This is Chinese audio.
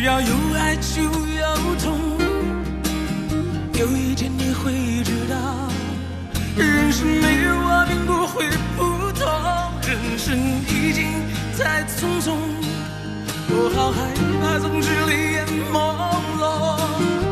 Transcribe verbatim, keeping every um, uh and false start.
只要有爱就有痛，有一天你会知道，人生没有我并不会普通，人生已经太匆匆，我好害怕总是泪眼朦胧。